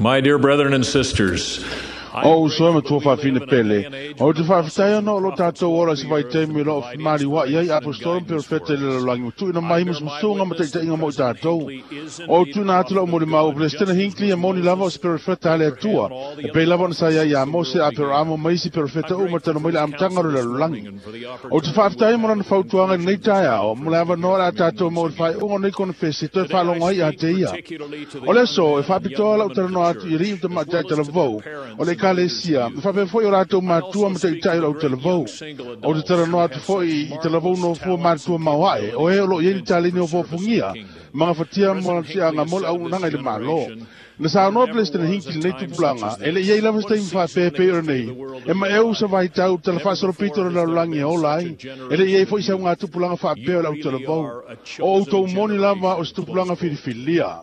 My dear brethren and sisters, O so me to fa fine pele. O te fa ftai no lo tato ora se vai te mi lo mari wa ia apostol perfete le langu tu na mai mus sunga mo te inga mo tato. O tu na tu mo ma o prestena hinkli e moni lava perfete ale tua. E pe lava sa ia mo se aperamo mai si perfete o mo te mo am tangaro le langu. O te fa ftai mo na fa tuanga nei taia o mo lava no la tato mo fa o nei kon fesi te fa lo ngai a te ia. O le so e fa pitola o te no atu i ri te ma te le vo. O le Kalesia, fa pe foi ora to matua mo te tai o te levo. O te tera no atu foi i te levo no fo matua mawai. O e lo yeni tali no fo fungia. Mga fatia mo sia nga mol au nanga le malo. Na sa no plestre hinki nei tu blanga. Ele ye lava stai fa pe nei. E ma eu sa vai tau te fa so pito la langi o lai. Ele ye foi sa nga tu blanga fa pe o te levo. O to moni lava o stu blanga filia.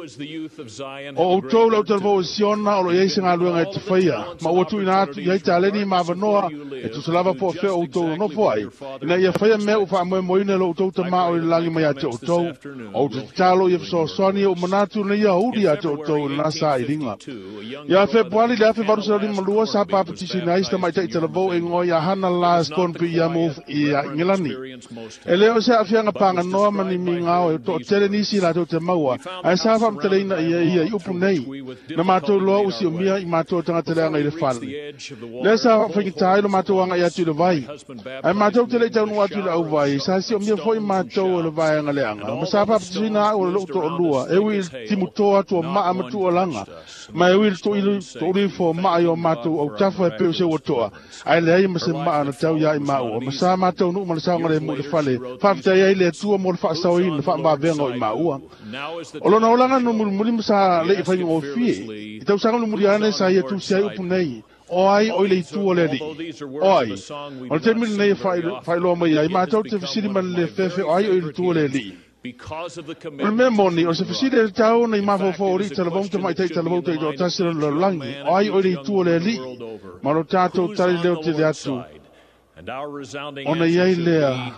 O to lo te levo siona o ye singa luanga te faia. Ma o tu ina tu ye tale ni ma vanoa e tu se lava po fe o to no foi. Ina ye faia me o fa mo ina lo to te ma o langi mai te o to. O te talo ye so soni o manatu ne ya udi a to na sa iringa. Ya fe pali le fe varu sa ri malua sa pa petisi na ista mai te levo e ngo ya hana last kon pi ya move i ngilani. Ele o se afia nga panga no mani minga o to tele ni si la to te maua. Ai sa fam tele ina ia i upu nei. Na mato lo usi o mia i mato tanga tele nga i le fali. Le sa fa tai lo mato nga ya tu le vai. Ai mato tele tau no atu le au vai. Sa si o mia foi mato le vai nga le anga. Ma sa fa petisi na o lo to lua. E wi timuto atu ma amatu o langa. Ma e wi to i fo ma yo mato o tafa e pe se o toa. Ai le ai ma se ma na tau ya i ma o. Ma sa mato no ma sa ngare mo le fale. Fa fta ia le tu mo fa sa o in fa ba vengo i ma ua. O lo na o langa no mo sa le fa o fi. Tau sa no mo ane sa ia tu se upu nei. Oi o le tu o le ri. Oi. O te mil nei fa lo mai ai ma tau te fisiri man le fefe oi o le tu o le ri. Remember ni o se fisiri tau nei ma fo ri te le mai te le te do tasira le langi. Oi o le tu o le ri. Ma lo tato tali leo te le atu. Ona iai lea.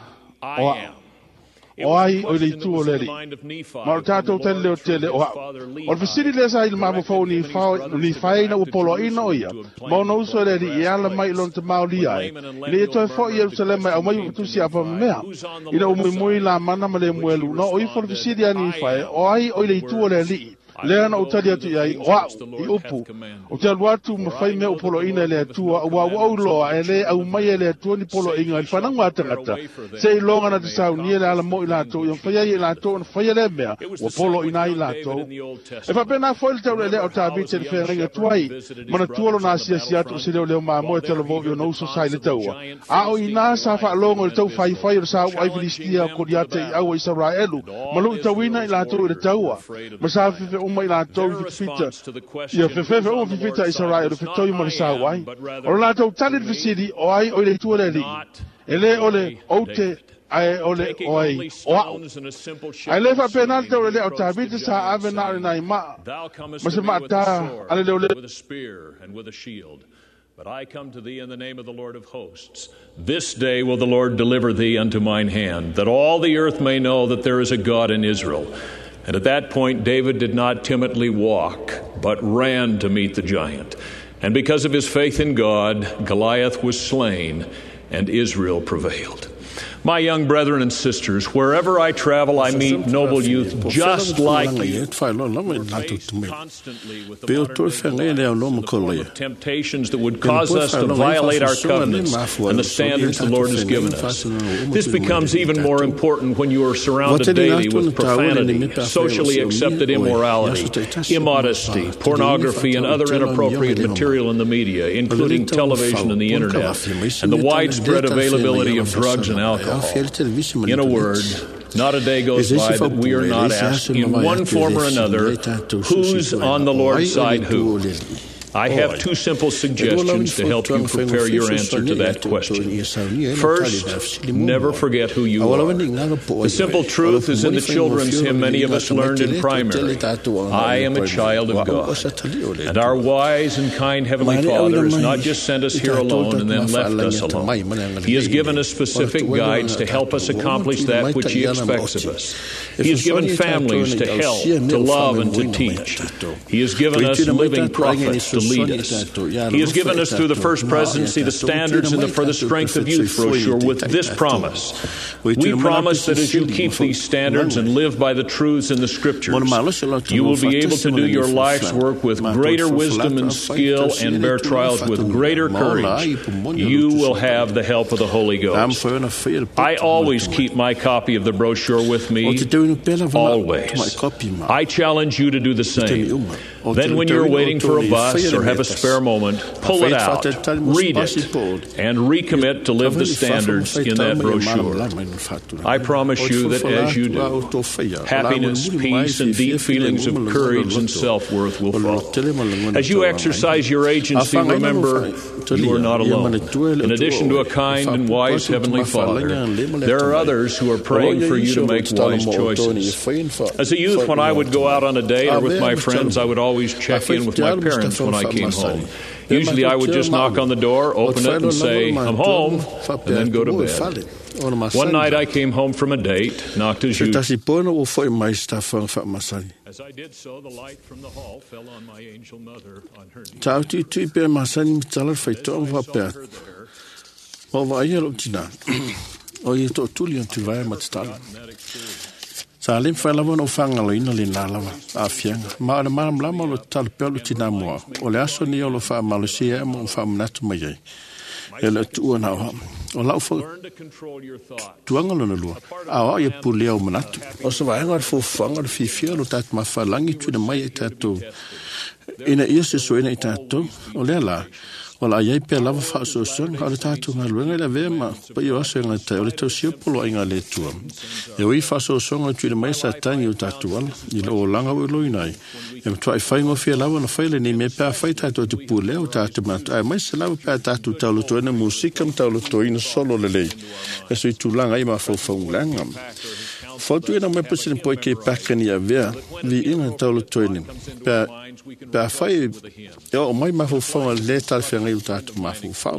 Oai o le tu o le ri. Ma o tatou tele leo tele o hao. O le fisiri le sa il mabo fau ni fai na upolo ina o ia. Ma o na uso le ri i ala mai lon te mao li ai. Le e toi fo i Jerusalem au mai utusi apa mea. Ina umui la mana ma le muelu. No o i fo le fisiri ani fai. Oai o le tu o le ri. Lea na utali atu iai, wau, i upu. O te aluatu mawhai mea upolo ina le atua, ua wau loa e le au mai e le atua ni polo inga, i whanangwa atangata. Se i longa na te sau ni e le ala mo i lato, i whai i lato, na whai le mea, ua polo ina i lato. E whapena foil tau le o tabi te le whenga tuai, mana tuolo na sia atu se leo maa mo e te lavo i o nouso sai le taua. A o ina sa wha longo le tau whai o sa au ai Filistia koriate i au Israelu, malu i tauina i lato i le taua. Masa fife mai la tau fita ia fefe o fita Israel o fitoi mo sa wai o la tau tali fisiri o ai o le tu le ri ele ole o te ai ole oi o ai le fa penal te ole o tabita sa ave na na ma ma se mata ale le with a spear and with a shield. But I come to thee in the name of the Lord of hosts. This day will the Lord deliver thee unto mine hand, that all the earth may know that there is a God in Israel. And at that point, David did not timidly walk, but ran to meet the giant. And because of his faith in God, Goliath was slain, and Israel prevailed. My young brethren and sisters, wherever I travel, I meet noble youth just like you, constantly with the temptations that would cause us to violate our covenants and the standards the Lord has given us. This becomes even more important when you are surrounded daily with profanity, socially accepted immorality, immodesty, pornography, and other inappropriate material in the media, including television and the internet, and the widespread availability of drugs and alcohol. In a word, not a day goes by that we are not asked in one form or another, who's on the Lord's side who? I have two simple suggestions to help you prepare your answer to that question. First, never forget who you are. The simple truth is in the children's hymn many of us learned in primary. I am a child of God. And our wise and kind Heavenly Father has not just sent us here alone and then left us alone. He has given us specific guides to help us accomplish that which He expects of us. He has given families to help, to love, and to teach. He has given us living prophets to lead us. He has given us through the First Presidency the standards and for the Strength of Youth brochure with this promise. We promise that as you keep these standards and live by the truths in the Scriptures, you will be able to do your life's work with greater wisdom and skill and bear trials with greater courage. You will have the help of the Holy Ghost. I always keep my copy of the brochure with me, always. I challenge you to do the same. Then when you're waiting for a bus or have a spare moment, pull it out, read it, and recommit to live the standards in that brochure. I promise you that as you do, happiness, peace, and deep feelings of courage and self-worth will follow. As you exercise your agency, remember, you are not alone. In addition to a kind and wise Heavenly Father, there are others who are praying for you to make wise choices. As a youth, when I would go out on a date or with my friends, I would always check in with my parents when I came home. Usually I would just knock on the door, open it, and say, "I'm home," and then go to bed. One night I came home from a date, knocked as usual. As I did so, the light from the hall fell on my angel mother on her knees. Salim falava no fangalo ina lina lava afianga ma lama lo talpelo tina mo o le aso ni lo fa malusia mo fa mnatu mai ele tu na o la fo tuanga no lo a ye puleo mnatu o so va ngar fo fanga fi fielo tat ma fa langi tu de mai tato ina ise so ina tato o le la Well, I pe lava fa so son ka tatu nga luenga le vema pa yo so nga te o le tau polo inga le tua. E wi fa so son nga tu mai sa tangi o tatu wala i lo langa o lo inai. E mtua fai ngo fia lava na fai le ni me pa fai tatu te pule o tatu mat. Ai mai se lava pa tatu tau lo toina musika tau lo toina solo le lei. E so i tu langa i ma fo langa. Fotu ina mai pasi po ke pakani a vea vi ina tau lo toina. Pa fai o mai ma fo le tal fenga i tatu ma fo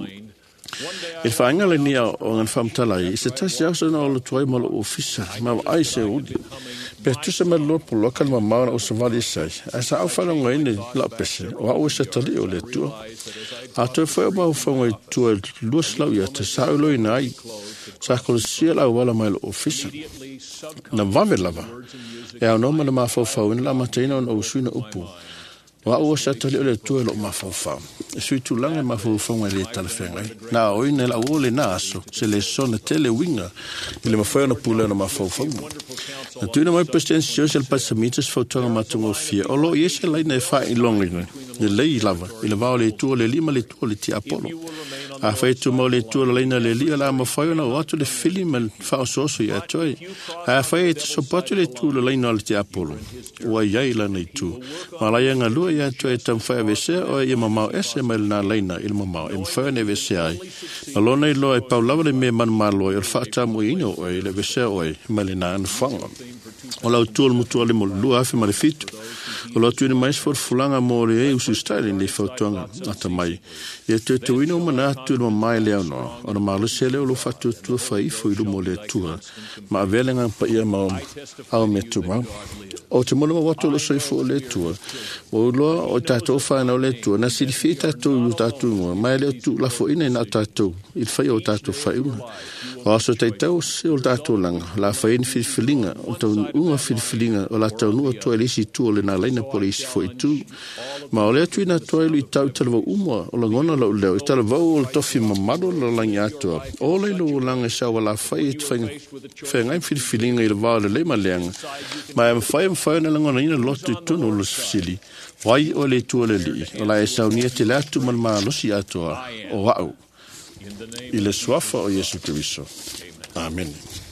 e whainga le nia o ngan whamtalai, i se tasi au sa na o lo tuai ma lo ofisa, ma ai se udi. Pe tu se me lo po lokal ma mauna o sa vali sai, a sa au whanonga ine la pese, o au sa tali o le tua. A tu e whai ma u whangai tua luas lau ia te sa ulo ina ai, sa kolo sia lau wala mai lo ofisa. Na vave lava, e au noma na ma fau ina la mataina o na usuina upu. Wa o sa tali o le tua lo ma fau. E sui tu langa ma fau le talfenga. Na o ina la o le naso, se le sona tele winga, ile ma fau na pula na ma fau. Na tu na mai presidensio se pasamitas fau tonga matungo fia. O lo yese lai na fa i longa. Le lei lava, ile va o le tua le lima le tua le ti Apollo. A fai tu mo le tua le na le lia la ma fau na o le film fa so ia toi. A fai te soporto le tua le na le ti Apollo. Wa ia la nei tu. Ma la nga lu ia toi tam fa vese o ia mama ese mal na leina il mama im fa ne vese ai. Alona i lo e paulava le me man malo il fa tam o ino o le vese o malina an fanga. O la tu le mutu le mo lu afi ma le fitu. O la tu ni mais for fulanga mo le e usi style ni fotonga ata mai. Ia te wino mana tu no mai le no. O ma le sele o lo fa tu fa I fo ilu mo le tua. Ma velenga pa ia ma au me tu ma. O te mono watu lo so fo le tua. O lo o tato fa na le tua na si fi tato tato mo mai le tu la fo ina na tato. Il fa o tato fa una. O so te tau se o tato langa. La fa in fi filinga o tau unga fi filinga o la tau no to le si tu le na leina polisi fo tu. Ma o le tu na to le tau tau umo o la ngona lo le tau vo o tofi mamado lo langa ato. O le lo langa sa wala fa it fa ngai fi filinga il va le ma leanga. Ma fa na langa ina lo tu no lo sili. Wai o le tu le li. O la sa unia te la tu mal ma lo si ato. O wau. Il est soif o Yesu Cristo. Amen.